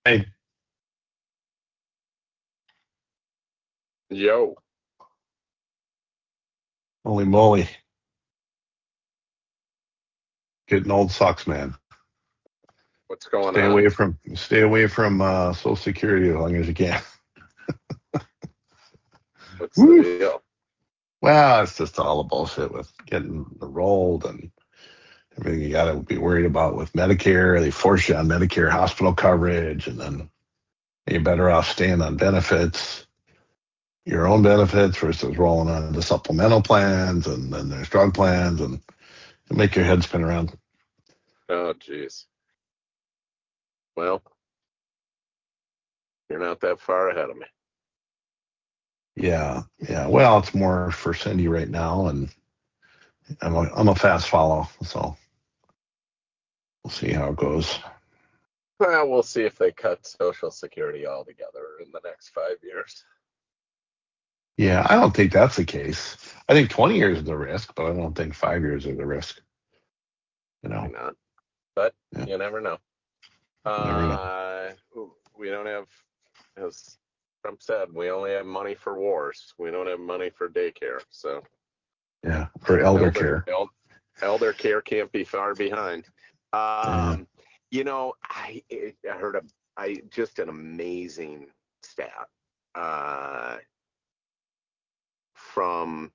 Hey, Yo, holy moly, getting old sucks, man. what's going Stay on? away from Social Security as long as you can. What's the Woo. deal? Well, it's just all the bullshit with getting enrolled and everything you got to be worried about with Medicare. They force you on Medicare hospital coverage, and then you're better off staying on benefits, your own benefits versus rolling on the supplemental plans, and then there's drug plans, and it make your head spin around. Oh, geez. Well, you're not that far ahead of me. Yeah, yeah. Well, it's more for Cindy right now, and I'm a fast follow, so we'll see how it goes. Well, we'll see if they cut Social Security altogether in the next 5 years. Yeah, I don't think that's the case. I think 20 years is a risk, but I don't think 5 years is a risk. You Why know, not? But yeah, you never know. you never know. We don't have, as Trump said, we only have money for wars. We don't have money for daycare. So Yeah, for elder elder care. el- elder care can't be far behind. Yeah, Um, I heard just an amazing stat uh, from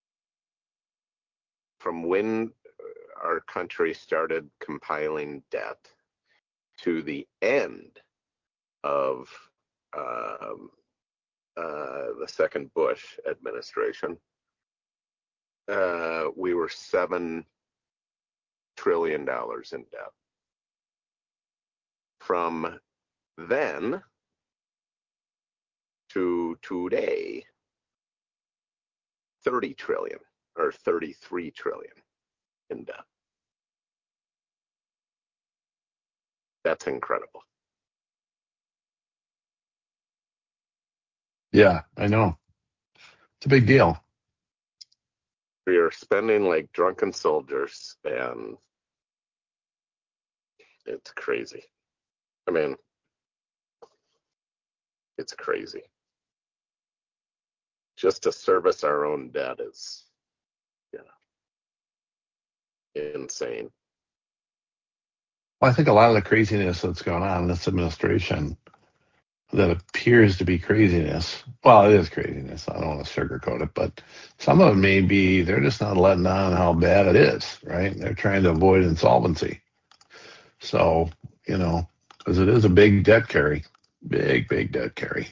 when our country started compiling debt to the end of um, the second Bush administration. We were $7 trillion in debt. From then to today, 30 trillion or 33 trillion in debt. That's incredible. yeah, I know. It's a big deal. We are spending like drunken soldiers, and it's crazy. I mean, it's crazy. Just to service our own debt is, you know, insane. Well, I think a lot of the craziness that's going on in this administration that appears to be craziness. Well, it is craziness. I don't want to sugarcoat it, but some of it may be they're just not letting on how bad it is, right? They're trying to avoid insolvency. So, because it is a big debt carry, big debt carry.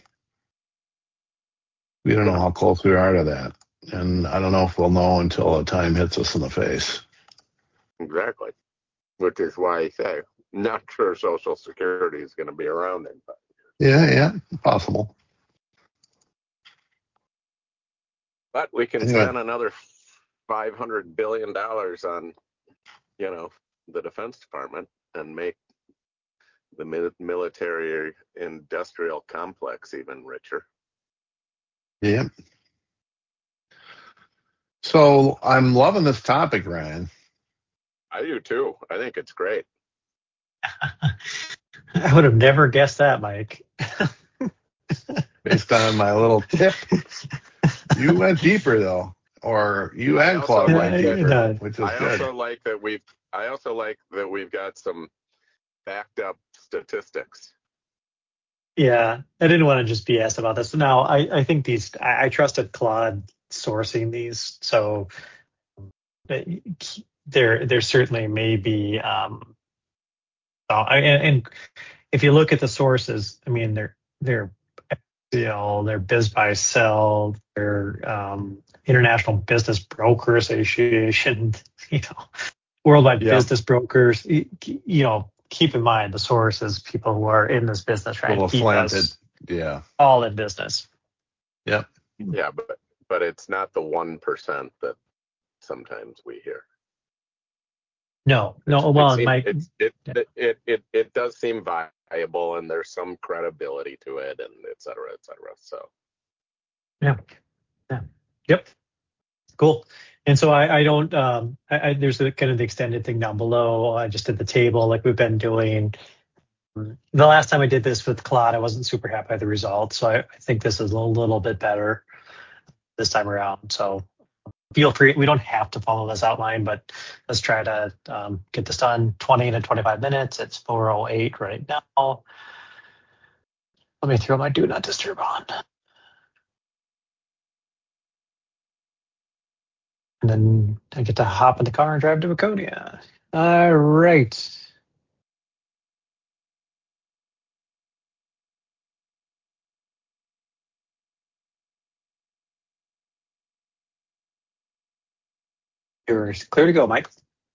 We don't know Yeah, how close we are to that. And I don't know if we'll know until the time hits us in the face. exactly. Which is why I say, not sure Social Security is going to be around in 5 years. Yeah, yeah, possible. But we can Anyway, spend another $500 billion on, the Defense Department and make the military industrial complex even richer. yeah. So I'm loving this topic, Ryan, I do too. I think it's great. I would have never guessed that, Mike. based on my little tip. You went deeper though, or you I and also Claude went like that. deeper, No, which is I good. also like that we've. I also like that we've got some backed up statistics. yeah, I didn't want to just BS about this. No, I think I trusted Claude sourcing these, so uh, there certainly may be. And if you look at the sources, I mean, they're they're biz buy sell, they're International Business Broker Association, you know, Worldwide Yep, Business Brokers. Keep in mind the source is people who are in this business a trying to little keep slanted. us Yeah, all in business. yep. Yeah, but it's not the 1% that sometimes we hear. No, It's no. it Well, seems Mike, it does seem viable, and there's some credibility to it, and et cetera, et cetera. So yeah, yeah, yep, cool. And so I don't. There's a kind of the extended thing down below. I just did the table like we've been doing. The last time I did this with Claude, I wasn't super happy with the results. So I think this is a little bit better this time around. So feel free. We don't have to follow this outline, but let's try to get this done 20 to 25 minutes. It's 4:08 right now. Let me throw my do not disturb on. And then I get to hop in the car and drive to Waconia. All right. You're clear to go, Mike.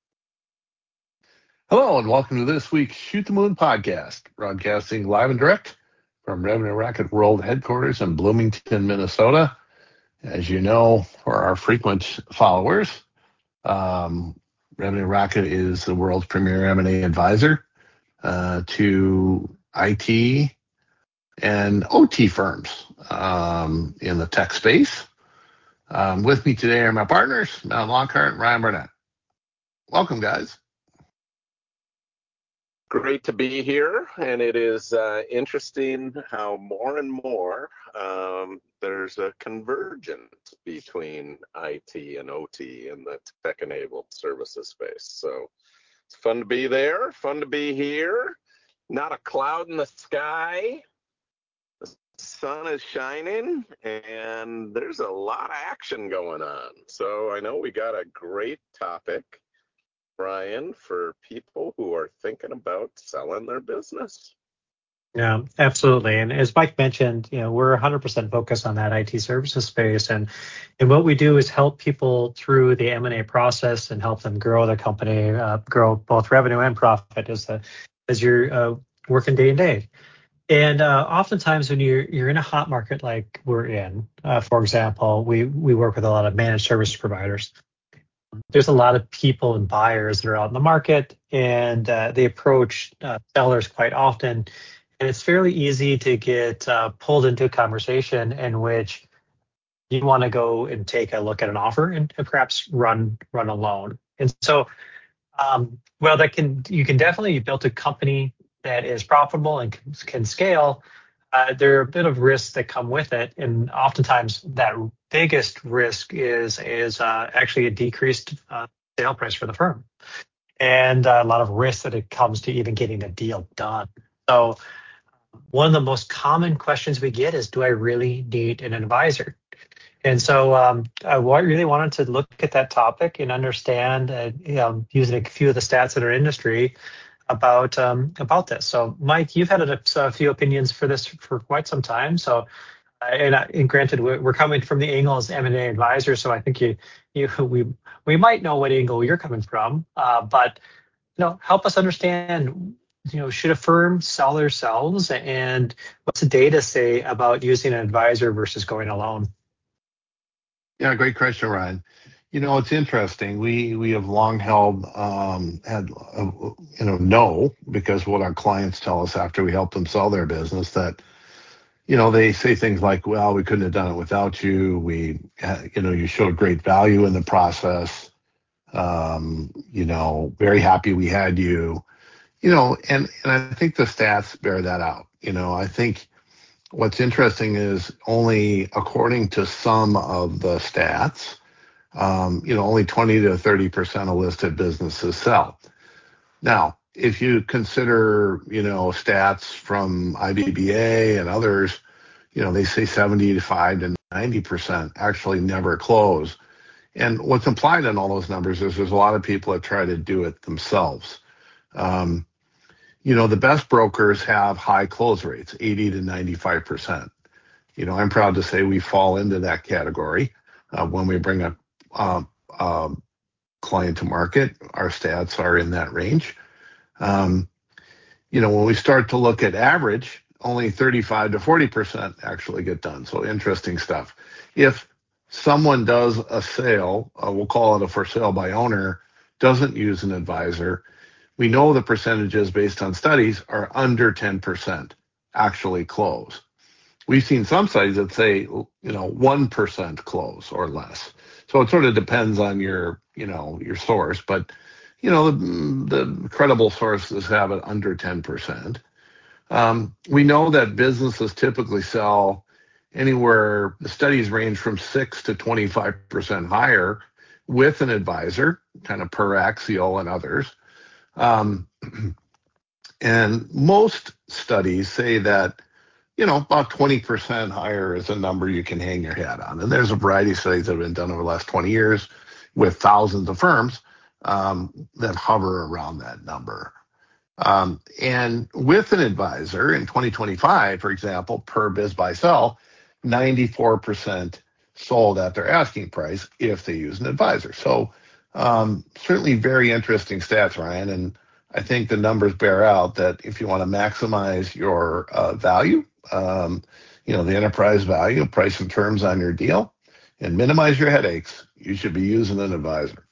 Hello, and welcome to this week's Shoot the Moon podcast, broadcasting live and direct from Revenue Rocket World headquarters in Bloomington, Minnesota. As you know, for our frequent followers, Revenue Rocket is the world's premier M&A advisor to IT and OT firms in the tech space. With me today are my partners, Matt Lockhart and Ryan Burnett. Welcome, guys. Great to be here, and it is interesting how more and more there's a convergence between IT and OT in the tech-enabled services space. So it's fun to be there, fun to be here. Not a cloud in the sky. The sun is shining, and there's a lot of action going on. So I know we got a great topic, Brian, for people who are thinking about selling their business. Yeah, absolutely. And as Mike mentioned, we're 100% focused on that IT services space, and what we do is help people through the M&A process and help them grow their company, grow both revenue and profit as you're working day and day. And oftentimes when you're in a hot market like we're in, for example, we work with a lot of managed service providers. There's a lot of people and buyers that are out in the market, and they approach sellers quite often. And it's fairly easy to get pulled into a conversation in which you want to go and take a look at an offer and perhaps run alone. And so, well, you can definitely build a company that is profitable and can scale. There are a bit of risks that come with it, and oftentimes that biggest risk is actually a decreased sale price for the firm, and a lot of risk that it comes to even getting a deal done. So one of the most common questions we get is, do I really need an advisor? And so I really wanted to look at that topic and understand, using a few of the stats in our industry about this. So, Mike, you've had a few opinions for this for quite some time. So, and granted, we're coming from the angle as M&A advisor, so I think we might know what angle you're coming from. But help us understand. Should a firm sell themselves, and what's the data say about using an advisor versus going alone? Yeah, great question, Ryan. It's interesting. We have long held no, because what our clients tell us after we help them sell their business, that they say things like, well, we couldn't have done it without you. You showed great value in the process. Very happy we had you. And I think the stats bear that out. I think what's interesting is, only according to some of the stats, only 20 to 30% of listed businesses sell. Now, if you consider, stats from IBBA and others, they say 75 to 90% actually never close. And what's implied in all those numbers is there's a lot of people that try to do it themselves. The best brokers have high close rates, 80 to 95%. I'm proud to say we fall into that category. When we bring a client to market, our stats are in that range. When we start to look at average, only 35 to 40% actually get done. So interesting stuff. If someone does a sale, we'll call it a for sale by owner, doesn't use an advisor, we know the percentages based on studies are under 10% actually close. We've seen some studies that say, 1% close or less. So it sort of depends on your source, but the credible sources have it under 10%. We know that businesses typically sell anywhere, the studies range from 6 to 25% higher with an advisor, kind of per Axial and others. And most studies say that, about 20% higher is a number you can hang your hat on. And there's a variety of studies that have been done over the last 20 years with thousands of firms that hover around that number. And with an advisor in 2025, for example, per biz buy sell, 94% sold at their asking price if they use an advisor. So certainly very interesting stats, Ryan. And I think the numbers bear out that if you want to maximize your value, the enterprise value, price and terms on your deal, and minimize your headaches, you should be using an advisor.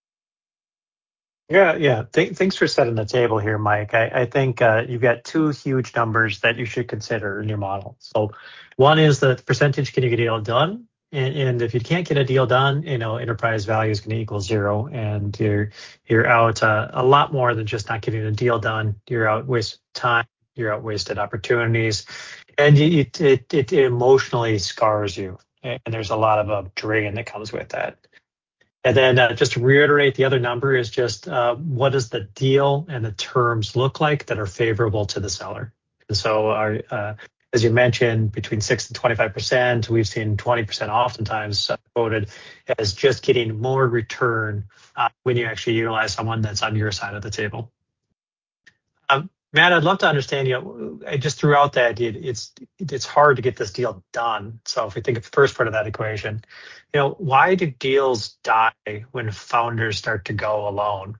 Yeah. Thanks for setting the table here, Mike. I think you've got two huge numbers that you should consider in your model. So one is the percentage can you get a deal done, and if you can't get a deal done, enterprise value is going to equal zero, and you're out a lot more than just not getting a deal done. You're out wasted time, you're out wasted opportunities, and it emotionally scars you, and there's a lot of drain that comes with that. And then just to reiterate, the other number is just what does the deal and the terms look like that are favorable to the seller? And so, as you mentioned, between 6 and 25%, we've seen 20% oftentimes quoted as just getting more return when you actually utilize someone that's on your side of the table. Matt, I'd love to understand, just throughout that, it's hard to get this deal done. So if we think of the first part of that equation, why do deals die when founders start to go alone?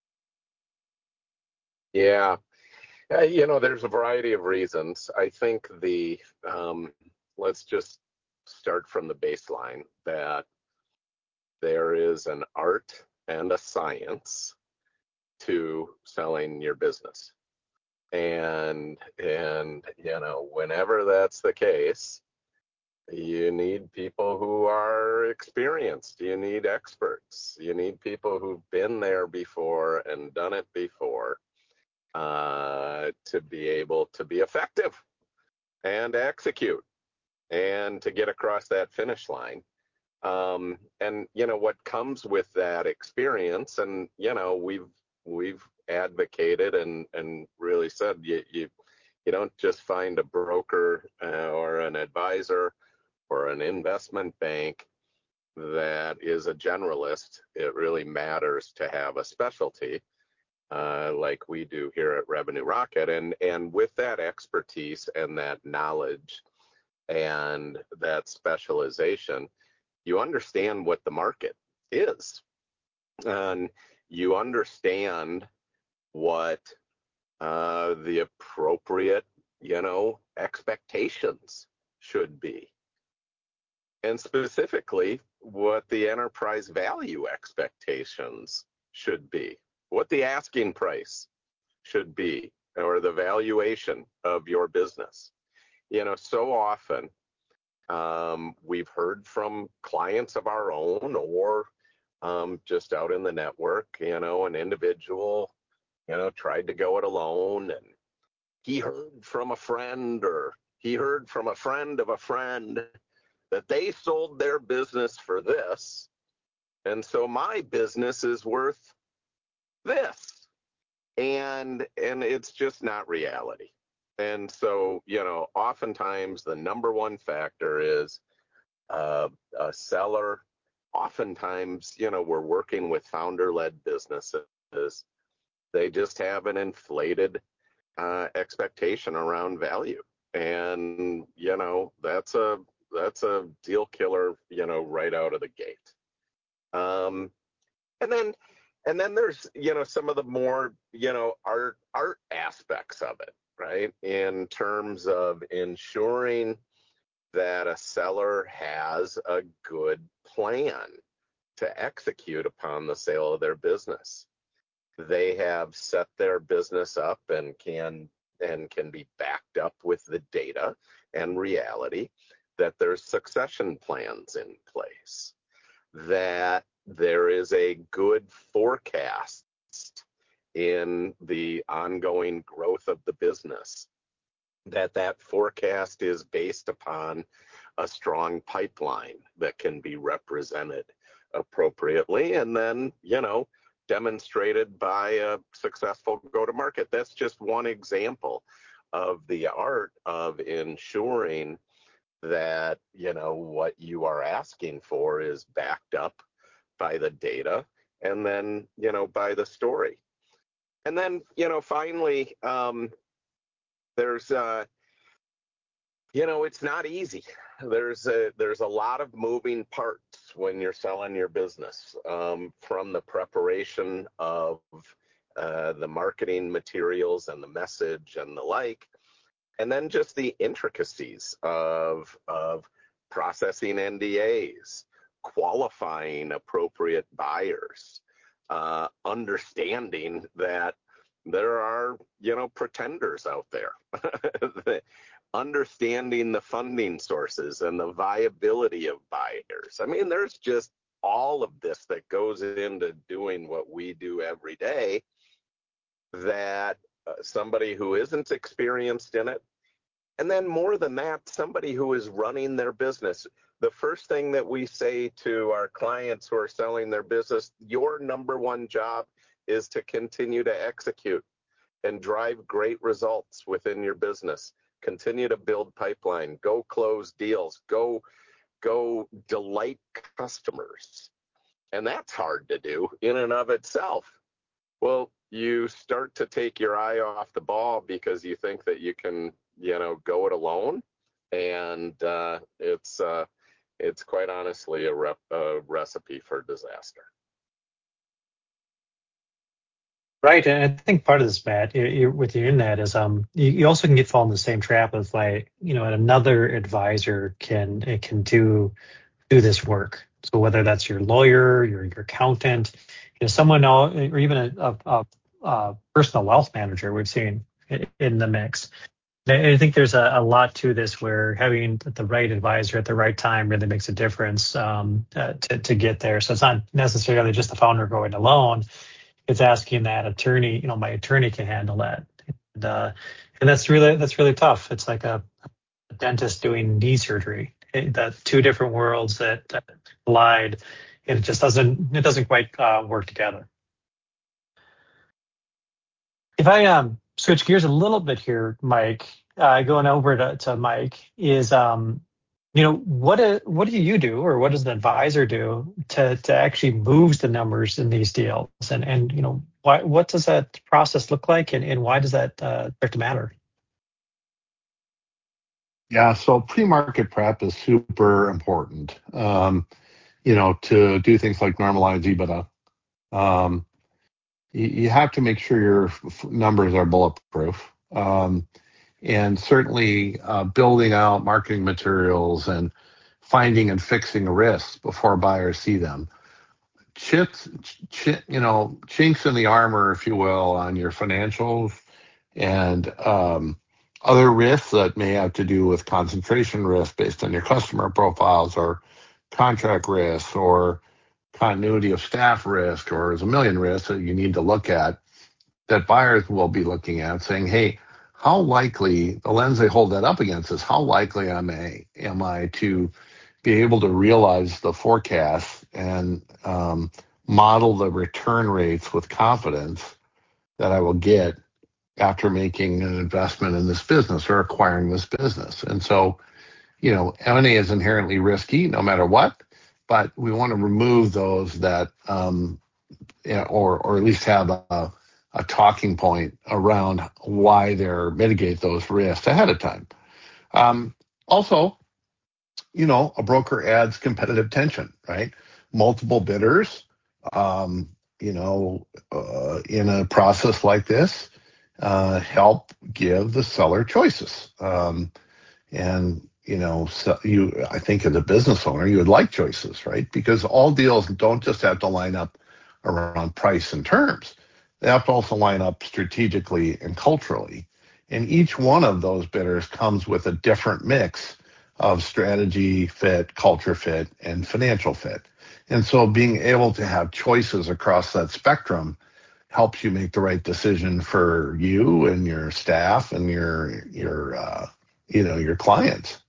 Yeah. There's a variety of reasons. I think let's just start from the baseline that there is an art and a science to selling your business. And whenever that's the case, you need people who are experienced. You need experts. You need people who've been there before and done it before to be able to be effective and execute and to get across that finish line. And what comes with that experience, and we've advocated and really said you don't just find a broker or an advisor or an investment bank that is a generalist. It really matters to have a specialty like we do here at Revenue Rocket, and with that expertise and that knowledge and that specialization, you understand what the market is, and you understand what the appropriate, expectations should be. And specifically, what the enterprise value expectations should be, what the asking price should be, or the valuation of your business. So often we've heard from clients of our own or just out in the network, an individual tried to go it alone, and he heard from a friend, or he heard from a friend of a friend that they sold their business for this, and so my business is worth this, and it's just not reality. And so oftentimes the number one factor is a seller. Oftentimes we're working with founder-led businesses. They just have an inflated expectation around value, and that's a deal killer, right out of the gate. And then there's some of the more art aspects of it, right? In terms of ensuring that a seller has a good plan to execute upon the sale of their business. They have set their business up and can be backed up with the data and reality that there's succession plans in place, that there is a good forecast in the ongoing growth of the business, that forecast is based upon a strong pipeline that can be represented appropriately, and then, demonstrated by a successful go-to-market. That's just one example of the art of ensuring that, what you are asking for is backed up by the data and then, by the story. And then, finally, there's it's not easy. There's a lot of moving parts when you're selling your business, from the preparation of the marketing materials and the message and the like, and then just the intricacies of processing NDAs, qualifying appropriate buyers, understanding that there are, pretenders out there, understanding the funding sources and the viability of buyers. I mean, there's just all of this that goes into doing what we do every day that somebody who isn't experienced in it, and then more than that, somebody who is running their business. The first thing that we say to our clients who are selling their business, your number one job is to continue to execute and drive great results within your business. Continue to build pipeline, go close deals, go delight customers. And that's hard to do in and of itself. Well, you start to take your eye off the ball because you think that you can, go it alone. And it's quite honestly a recipe for disaster. Right, and I think part of this, Matt, with your internet is you also can fall in the same trap of another advisor can do this work. So whether that's your lawyer, your accountant, someone else, or even a personal wealth manager, we've seen in the mix. I think there's a lot to this where having the right advisor at the right time really makes a difference to get there. So it's not necessarily just the founder going alone. It's asking that attorney, my attorney can handle that. And that's really tough. It's like a dentist doing knee surgery. The two different worlds that collide, and it doesn't quite work together. If I switch gears a little bit here, Mike, going over to Mike, is what do you do, or what does an advisor do to actually move the numbers in these deals, and what does that process look like, and why does that start to matter? Yeah, so pre-market prep is super important. To do things like normalize EBITDA. You have to make sure your numbers are bulletproof. And certainly building out marketing materials and finding and fixing risks before buyers see them. Chinks in the armor, if you will, on your financials, and other risks that may have to do with concentration risk based on your customer profiles, or contract risks, or continuity of staff risk, or there's a million risks that you need to look at, that buyers will be looking at, saying, hey, how likely, the lens they hold that up against is how likely am I to be able to realize the forecast and model the return rates with confidence that I will get after making an investment in this business or acquiring this business. And so, M&A is inherently risky no matter what, but we want to remove those that, or at least have a talking point around why they're mitigate those risks ahead of time. Also, a broker adds competitive tension, right? Multiple bidders, in a process like this, help give the seller choices. I think as a business owner, you would like choices, right? Because all deals don't just have to line up around price and terms. They have to also line up strategically and culturally. And each one of those bidders comes with a different mix of strategy fit, culture fit, and financial fit. And so being able to have choices across that spectrum helps you make the right decision for you and your staff and your clients.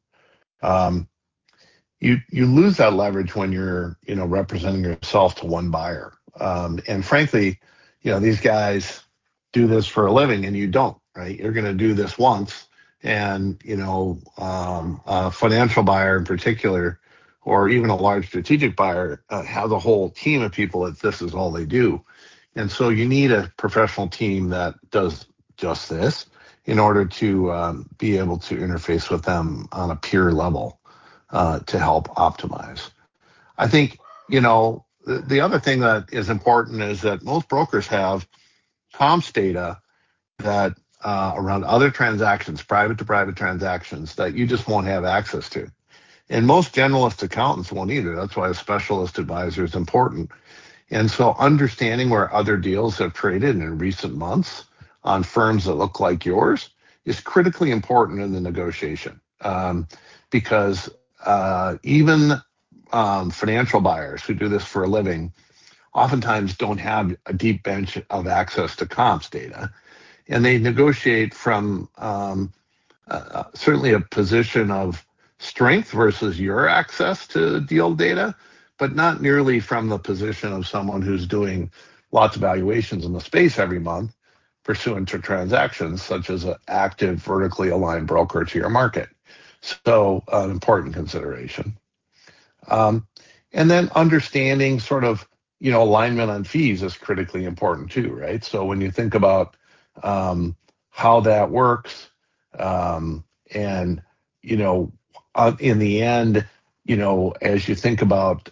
You lose that leverage when you're representing yourself to one buyer. And frankly, these guys do this for a living, and you don't, right? You're going to do this once, and a financial buyer in particular, or even a large strategic buyer, has a whole team of people that this is all they do. And so you need a professional team that does just this in order to be able to interface with them on a peer level to help optimize. I think, the other thing that is important is that most brokers have comps data that around other transactions, private to private transactions, that you just won't have access to. And most generalist accountants won't either. That's why a specialist advisor is important. And so understanding where other deals have traded in recent months on firms that look like yours is critically important in the negotiation, because even financial buyers who do this for a living oftentimes don't have a deep bench of access to comps data. And they negotiate from certainly a position of strength versus your access to deal data, but not nearly from the position of someone who's doing lots of valuations in the space every month pursuant to transactions, such as an active vertically aligned broker to your market. So an important consideration. And then understanding sort of, alignment on fees is critically important too, right? So when you think about how that works, and, in the end, as you think about,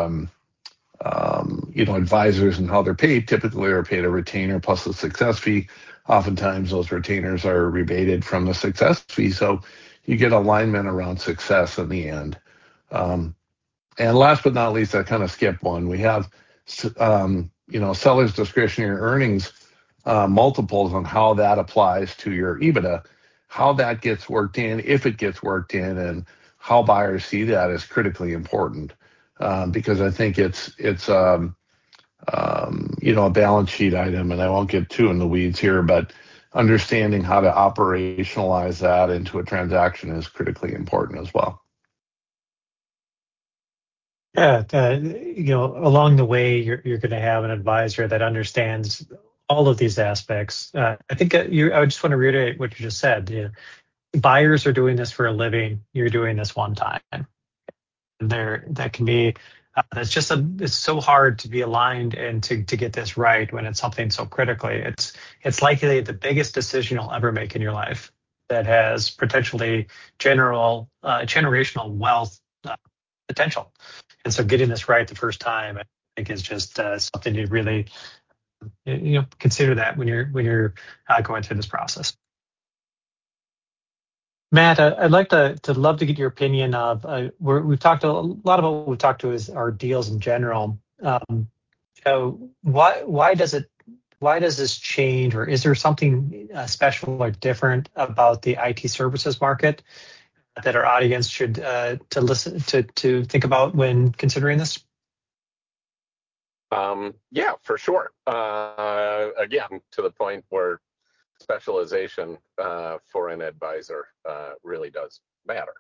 advisors and how they're paid, typically are paid a retainer plus a success fee. Oftentimes those retainers are rebated from the success fee. So you get alignment around success in the end. And last but not least, I kind of skipped one. We have, seller's discretionary earnings multiples on how that applies to your EBITDA, how that gets worked in, if it gets worked in, and how buyers see that is critically important, because I think it's a balance sheet item, and I won't get too in the weeds here, but understanding how to operationalize that into a transaction is critically important as well. Yeah, along the way, you're going to have an advisor that understands all of these aspects. I think I just want to reiterate what you just said. Buyers are doing this for a living. You're doing this one time. That can be. It's so hard to be aligned and to get this right when it's something so critically. It's likely the biggest decision you'll ever make in your life that has potentially generational wealth potential. And so getting this right the first time, I think, is just something to really consider that when you're going through this process. Matt, I'd like to love to get your opinion of we've talked a lot about what we've talked to is our deals in general. So why does this change, or is there something special or different about the IT services market that our audience should to listen to think about when considering this? Yeah, for sure. Again, to the point where specialization for an advisor really does matter.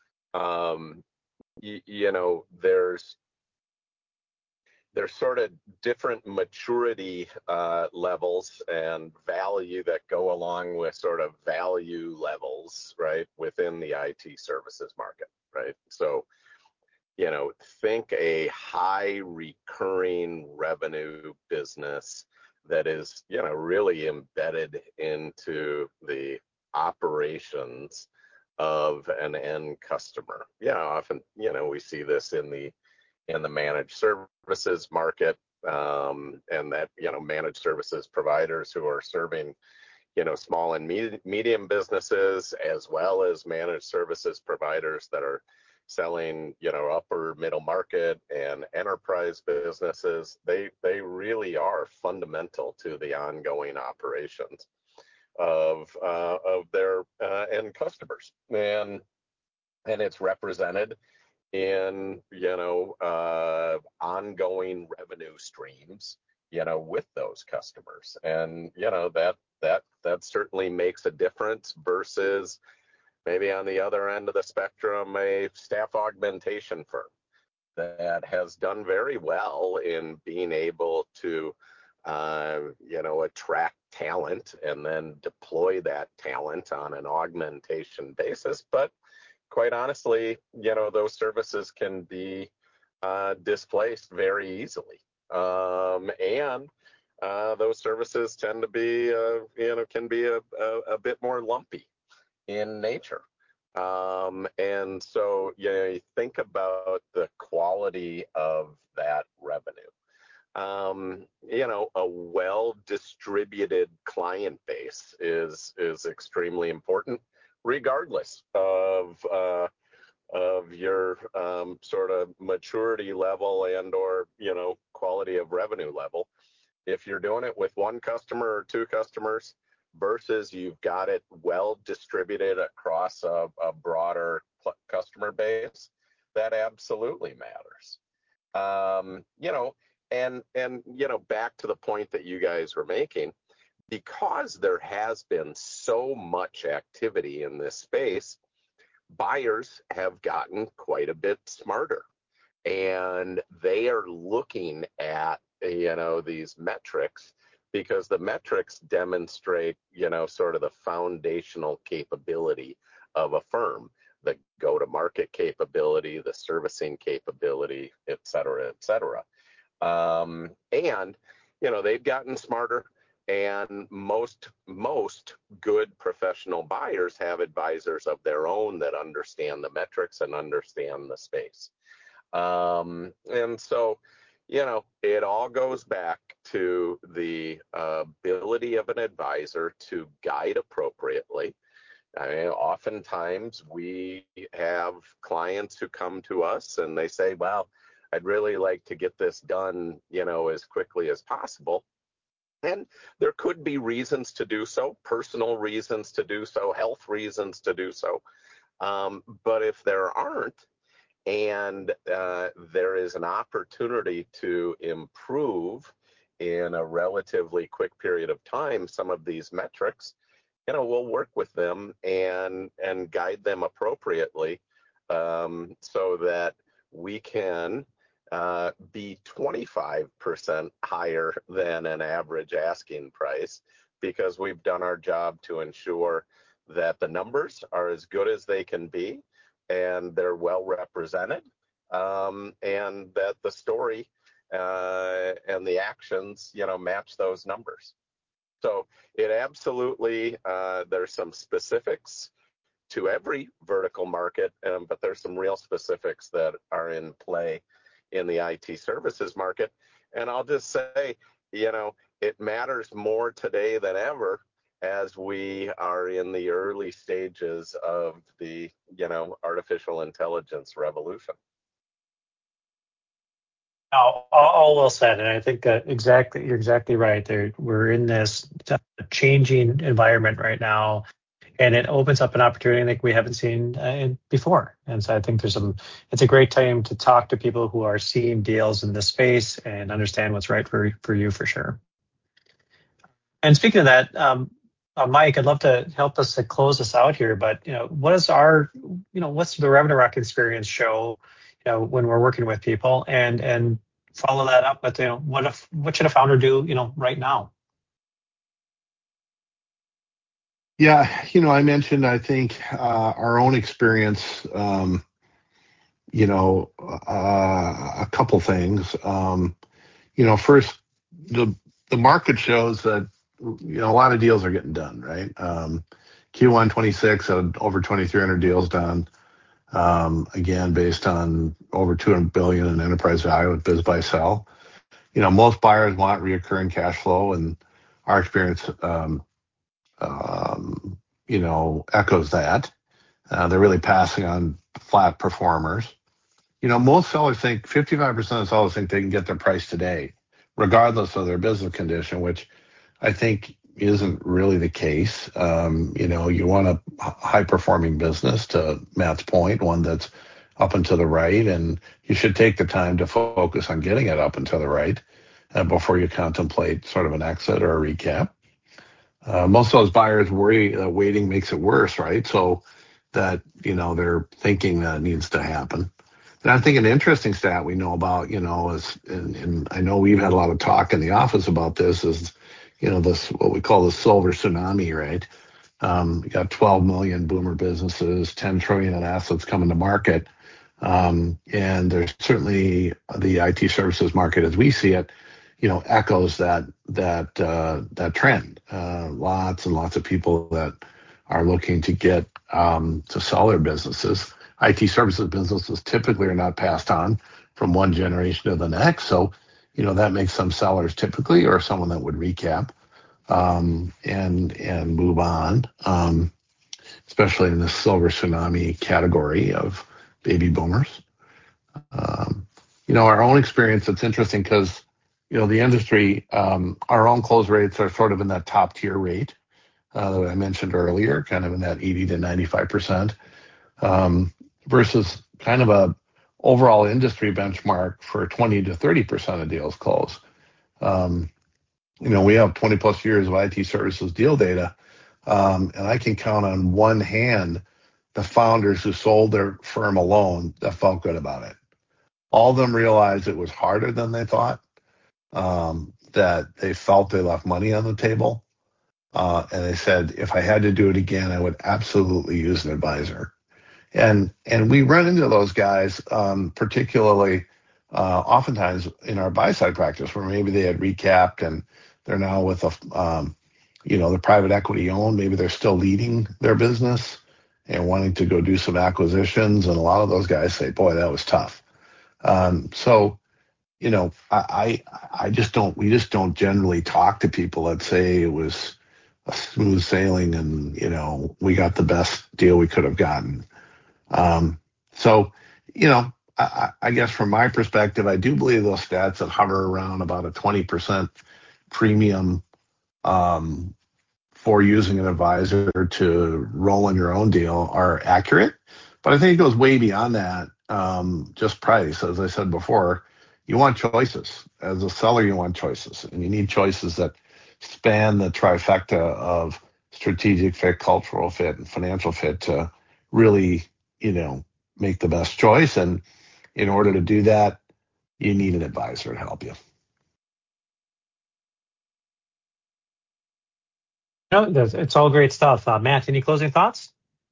There's sort of different maturity levels and value that go along with sort of value levels, right, within the IT services market, right? So, think a high recurring revenue business that is, really embedded into the operations of an end customer. Often, we see this in the managed services market, and that, managed services providers who are serving, small and medium businesses, as well as managed services providers that are selling, upper middle market and enterprise businesses. They really are fundamental to the ongoing operations of their end customers, and it's represented in ongoing revenue streams with those customers. And, that certainly makes a difference versus maybe on the other end of the spectrum, a staff augmentation firm that has done very well in being able to, attract talent and then deploy that talent on an augmentation basis. But quite honestly, those services can be displaced very easily. And those services tend to be, can be a bit more lumpy in nature. And so, you think about the quality of that revenue. A well-distributed client base is extremely important, regardless of your sort of maturity level and or quality of revenue level. If you're doing it with one customer or two customers versus you've got it well distributed across a broader customer base, that absolutely matters. And back to the point that you guys were making, because there has been so much activity in this space, buyers have gotten quite a bit smarter, and they are looking at these metrics because the metrics demonstrate sort of the foundational capability of a firm, the go-to-market capability, the servicing capability, et cetera, et cetera. And they've gotten smarter, and most good professional buyers have advisors of their own that understand the metrics and understand the space. And so, it all goes back to the ability of an advisor to guide appropriately. I mean, oftentimes we have clients who come to us and they say, well, I'd really like to get this done, as quickly as possible. And there could be reasons to do so, personal reasons to do so, health reasons to do so. But if there aren't, and there is an opportunity to improve in a relatively quick period of time some of these metrics, we'll work with them and guide them appropriately, so that we can be 25% higher than an average asking price, because we've done our job to ensure that the numbers are as good as they can be and they're well represented, and that the story and the actions match those numbers. So it absolutely, there's some specifics to every vertical market, but there's some real specifics that are in play in the IT services market. And I'll just say, it matters more today than ever as we are in the early stages of the, artificial intelligence revolution. All well said, and I think you're exactly right. We're in this changing environment right now, and it opens up an opportunity I think we haven't seen before. And so I think it's a great time to talk to people who are seeing deals in this space and understand what's right for you for sure. And speaking of that, Mike, I'd love to help us to close this out here. But what's the Revenue Rock experience show? When we're working with people, and follow that up with what should a founder do right now? Yeah, I mentioned, I think, our own experience, a couple things. First, the market shows that, a lot of deals are getting done, right? Q1 26 had over 2,300 deals done. Again, based on over $200 billion in enterprise value with biz buy sell. Most buyers want reoccurring cash flow, and our experience, echoes that. They're really passing on flat performers. Most sellers think 55% of sellers think they can get their price today, regardless of their business condition, which I think isn't really the case. You want a high performing business, to Matt's point, one that's up and to the right, and you should take the time to focus on getting it up and to the right. before you contemplate sort of an exit or a recap. Most of those buyers worry that waiting makes it worse, right? So that, they're thinking that needs to happen. And I think an interesting stat we know about, is, and I know we've had a lot of talk in the office about this, is, this, what we call the silver tsunami, right? You got 12 million boomer businesses, 10 trillion in assets coming to market. And there's certainly the IT services market as we see it, echoes that trend. Lots and lots of people that are looking to get to sell their businesses. IT services businesses typically are not passed on from one generation to the next. So, that makes some sellers typically, or someone that would recap and move on, especially in the silver tsunami category of baby boomers. Our own experience, it's interesting because, the industry, our own close rates are sort of in that top tier rate that I mentioned earlier, kind of in that 80 to 95%, versus kind of a overall industry benchmark for 20 to 30% of deals closed. We have 20 plus years of IT services deal data, and I can count on one hand the founders who sold their firm alone that felt good about it. All of them realized it was harder than they thought, that they felt they left money on the table, and they said, if I had to do it again, I would absolutely use an advisor. And we run into those guys, particularly oftentimes in our buy side practice, where maybe they had recapped and they're now with the private equity owned. Maybe they're still leading their business and wanting to go do some acquisitions. And a lot of those guys say, boy, that was tough. So, we just don't generally talk to people that say it was a smooth sailing and, we got the best deal we could have gotten. So, I guess from my perspective, I do believe those stats that hover around about a 20% premium for using an advisor to roll in your own deal are accurate. But I think it goes way beyond that, just price. As I said before, you want choices. As a seller, you want choices. And you need choices that span the trifecta of strategic fit, cultural fit, and financial fit to really, make the best choice. And in order to do that, you need an advisor to help you. No, it's all great stuff. Matt, any closing thoughts?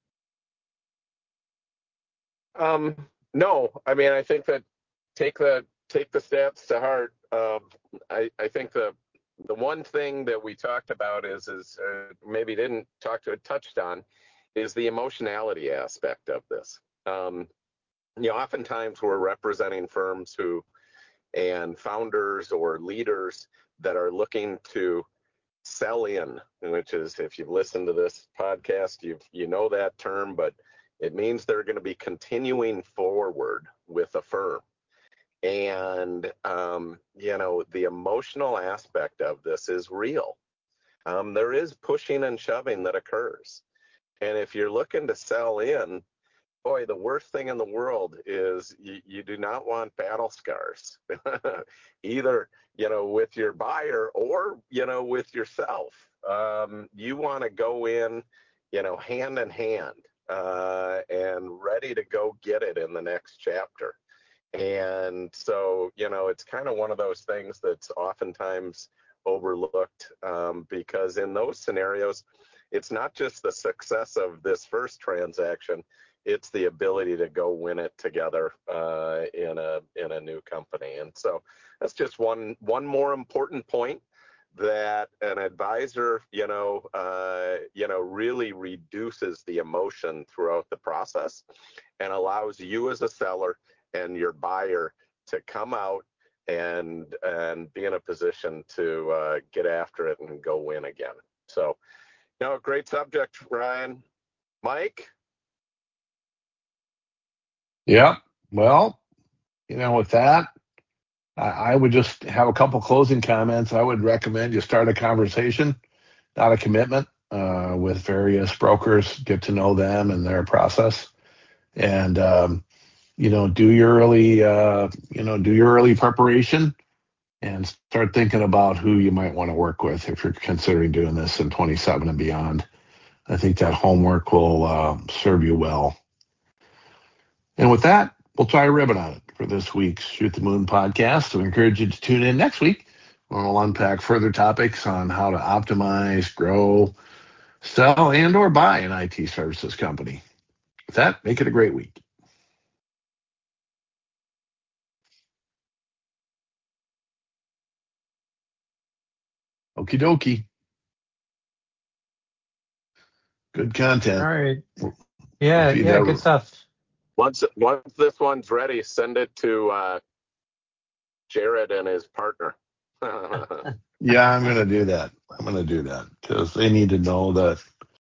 No, I mean, I think that take the stats to heart. I think the one thing that we talked about is maybe didn't touched on is the emotionality aspect of this. Oftentimes we're representing firms and founders or leaders that are looking to sell in, which is, if you've listened to this podcast, you know that term, but it means they're going to be continuing forward with a firm. And, the emotional aspect of this is real. There is pushing and shoving that occurs. And if you're looking to sell in, boy, the worst thing in the world is you do not want battle scars, either, with your buyer or, with yourself. You want to go in, hand in hand, and ready to go get it in the next chapter. And so, it's kind of one of those things that's oftentimes overlooked, because in those scenarios, it's not just the success of this first transaction, it's the ability to go win it together in a new company. And so that's just one more important point, that an advisor, really reduces the emotion throughout the process and allows you as a seller and your buyer to come out and be in a position to get after it and go win again. So, great subject, Ryan. Mike? Yeah. Well, with that, I would just have a couple closing comments. I would recommend you start a conversation, not a commitment, with various brokers, get to know them and their process, and do your early preparation, and start thinking about who you might want to work with if you're considering doing this in 27 and beyond. I think that homework will serve you well. And with that, we'll tie a ribbon on it for this week's Shoot the Moon podcast. We encourage you to tune in next week when we'll unpack further topics on how to optimize, grow, sell, and or buy an IT services company. With that, make it a great week. Okie dokie. Good content. All right. We'll Yeah, feed yeah, that. good stuff. Once this one's ready, send it to Jared and his partner. Yeah, I'm going to do that. because they need to know that